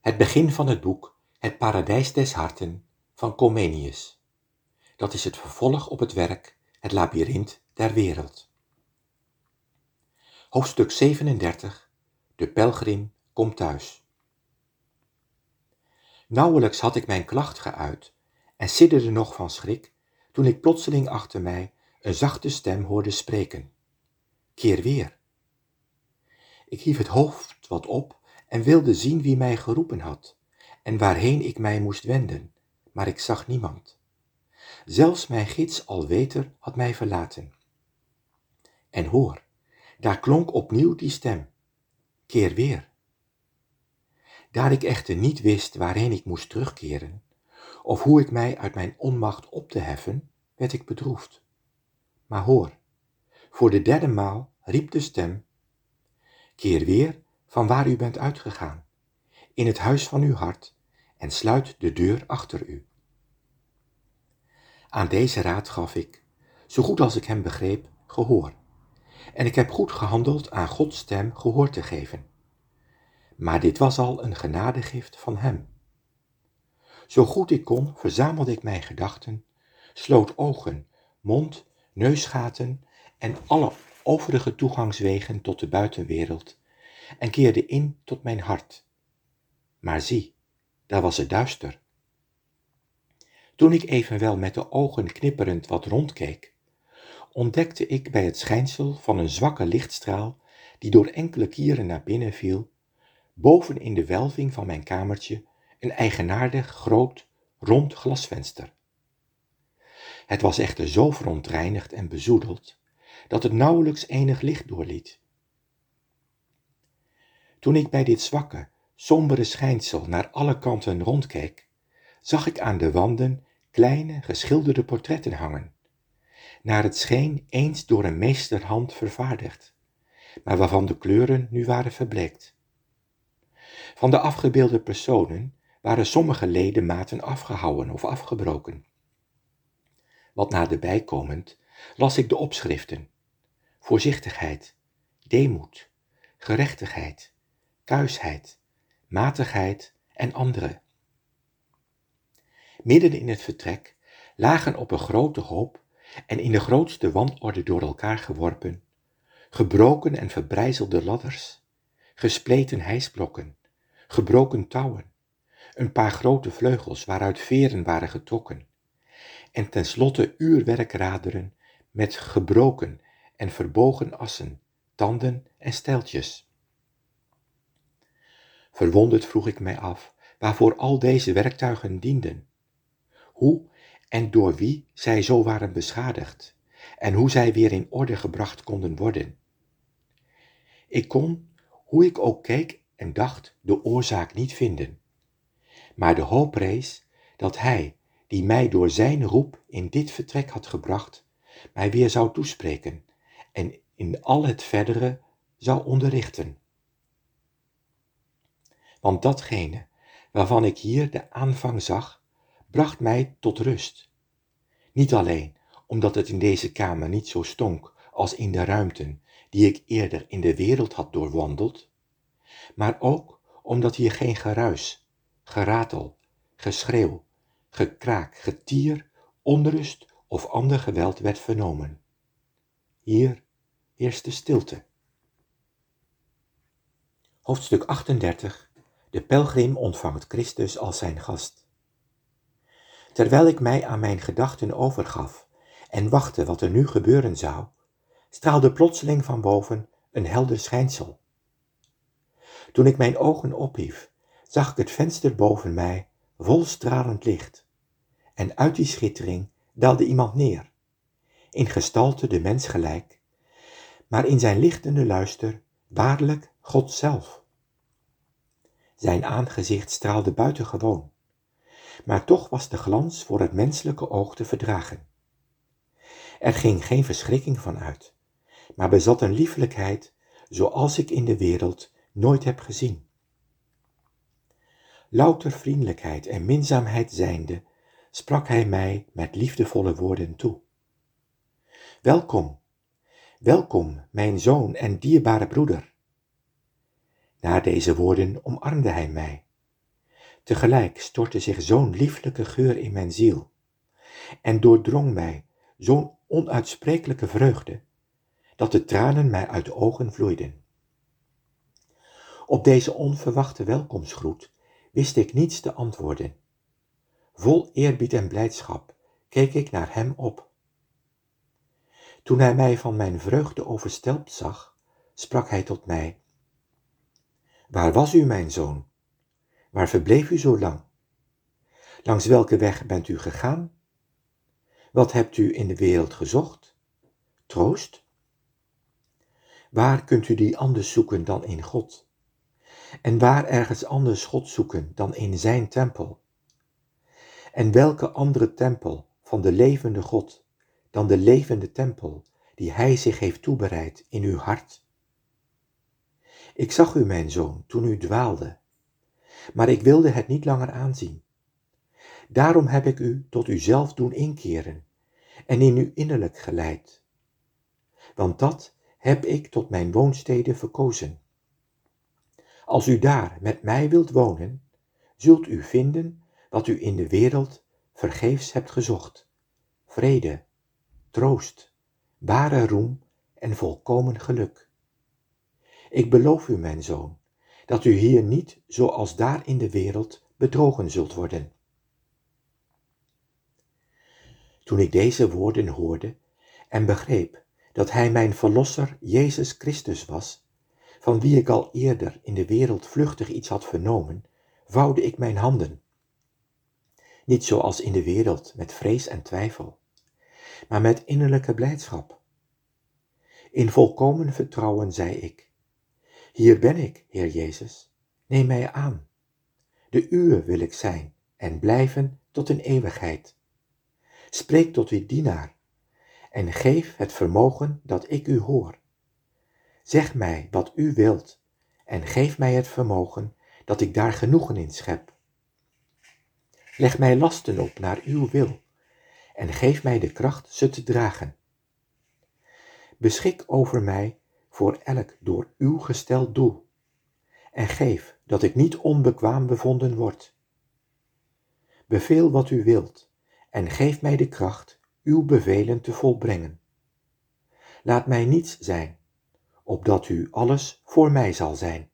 Het begin van het boek Het Paradijs des Harten van Comenius. Dat is het vervolg op het werk Het Labyrinth der Wereld. Hoofdstuk 37. De pelgrim komt thuis. Nauwelijks had ik mijn klacht geuit en sidderde nog van schrik, toen ik plotseling achter mij een zachte stem hoorde spreken. Keer weer. Ik hief het hoofd wat op en wilde zien wie mij geroepen had en waarheen ik mij moest wenden, maar ik zag niemand. Zelfs mijn gids alweter had mij verlaten. En hoor, daar klonk opnieuw die stem. Keer weer. Daar ik echter niet wist waarheen ik moest terugkeren, of hoe ik mij uit mijn onmacht op te heffen, werd ik bedroefd. Maar hoor, voor de derde maal riep de stem, keer weer van waar u bent uitgegaan, in het huis van uw hart, en sluit de deur achter u. Aan deze raad gaf ik, zo goed als ik hem begreep, gehoor, en ik heb goed gehandeld aan Gods stem gehoor te geven. Maar dit was al een genadegift van hem. Zo goed ik kon, verzamelde ik mijn gedachten, sloot ogen, mond, neusgaten en alle overige toegangswegen tot de buitenwereld en keerde in tot mijn hart. Maar zie, daar was het duister. Toen ik evenwel met de ogen knipperend wat rondkeek, ontdekte ik bij het schijnsel van een zwakke lichtstraal, die door enkele kieren naar binnen viel, boven in de welving van mijn kamertje een eigenaardig groot, rond glasvenster. Het was echter zo verontreinigd en bezoedeld, dat het nauwelijks enig licht doorliet. Toen ik bij dit zwakke, sombere schijnsel naar alle kanten rondkeek, zag ik aan de wanden kleine, geschilderde portretten hangen, naar het scheen eens door een meesterhand vervaardigd, maar waarvan de kleuren nu waren verbleekt. Van de afgebeelde personen waren sommige ledematen afgehouwen of afgebroken. Wat naderbij komend las ik de opschriften: voorzichtigheid, deemoed, gerechtigheid, kuisheid, matigheid en andere. Midden in het vertrek lagen op een grote hoop en in de grootste wanorde door elkaar geworpen, gebroken en verbrijzelde ladders, gespleten hijsblokken, gebroken touwen, een paar grote vleugels waaruit veren waren getrokken, en tenslotte uurwerkraderen met gebroken en verbogen assen, tanden en stijltjes. Verwonderd vroeg ik mij af waarvoor al deze werktuigen dienden, hoe en door wie zij zo waren beschadigd en hoe zij weer in orde gebracht konden worden. Ik kon, hoe ik ook keek en dacht, de oorzaak niet vinden, maar de hoop rees dat hij, die mij door zijn roep in dit vertrek had gebracht, mij weer zou toespreken en in al het verdere zou onderrichten. Want datgene waarvan ik hier de aanvang zag, bracht mij tot rust. Niet alleen omdat het in deze kamer niet zo stonk als in de ruimten die ik eerder in de wereld had doorwandeld, maar ook omdat hier geen geruis, geratel, geschreeuw, gekraak, getier, onrust of ander geweld werd vernomen. Hier heerste stilte. Hoofdstuk 38. De pelgrim ontvangt Christus als zijn gast. Terwijl ik mij aan mijn gedachten overgaf en wachtte wat er nu gebeuren zou, straalde plotseling van boven een helder schijnsel. Toen ik mijn ogen ophief, zag ik het venster boven mij vol stralend licht, en uit die schittering daalde iemand neer, in gestalte de mens gelijk, maar in zijn lichtende luister waarlijk God zelf. Zijn aangezicht straalde buitengewoon, maar toch was de glans voor het menselijke oog te verdragen. Er ging geen verschrikking van uit, maar bezat een liefelijkheid zoals ik in de wereld nooit heb gezien. Louter vriendelijkheid en minzaamheid zijnde, sprak hij mij met liefdevolle woorden toe. Welkom, welkom, mijn zoon en dierbare broeder. Na deze woorden omarmde hij mij, Tegelijk stortte zich zo'n lieflijke geur in mijn ziel en doordrong mij zo'n onuitsprekelijke vreugde, dat de tranen mij uit de ogen vloeiden. Op deze onverwachte welkomstgroet wist ik niets te antwoorden. Vol eerbied en blijdschap keek ik naar hem op. Toen hij mij van mijn vreugde overstelpt zag, sprak hij tot mij: Waar was u, mijn zoon? Waar verbleef u zo lang? Langs welke weg bent u gegaan? Wat hebt u in de wereld gezocht? Troost? Waar kunt u die anders zoeken dan in God? En waar ergens anders God zoeken dan in zijn tempel? En welke andere tempel van de levende God dan de levende tempel die hij zich heeft toebereid in uw hart? Ik zag u, mijn zoon, toen u dwaalde, maar ik wilde het niet langer aanzien. Daarom heb ik u tot uzelf doen inkeren en in uw innerlijk geleid. Want dat heb ik tot mijn woonstede verkozen. Als u daar met mij wilt wonen, zult u vinden wat u in de wereld vergeefs hebt gezocht: vrede, troost, ware roem en volkomen geluk. Ik beloof u, mijn zoon, dat u hier niet zoals daar in de wereld bedrogen zult worden. Toen ik deze woorden hoorde en begreep dat hij mijn verlosser Jezus Christus was, van wie ik al eerder in de wereld vluchtig iets had vernomen, vouwde ik mijn handen. Niet zoals in de wereld met vrees en twijfel, maar met innerlijke blijdschap. In volkomen vertrouwen zei ik: Hier ben ik, Heer Jezus, neem mij aan. De uwe wil ik zijn en blijven tot in eeuwigheid. Spreek tot uw dienaar en geef het vermogen dat ik u hoor. Zeg mij wat u wilt en geef mij het vermogen dat ik daar genoegen in schep. Leg mij lasten op naar uw wil en geef mij de kracht ze te dragen. Beschik over mij voor elk door uw gesteld doel en geef dat ik niet onbekwaam bevonden word. Beveel wat u wilt en geef mij de kracht uw bevelen te volbrengen. Laat mij niets zijn, opdat u alles voor mij zal zijn.